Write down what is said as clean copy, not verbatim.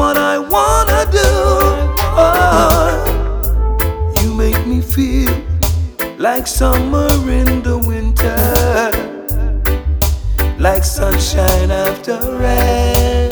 what I wanna do. Oh, you make me feel like summer in the winter, like sunshine after rain.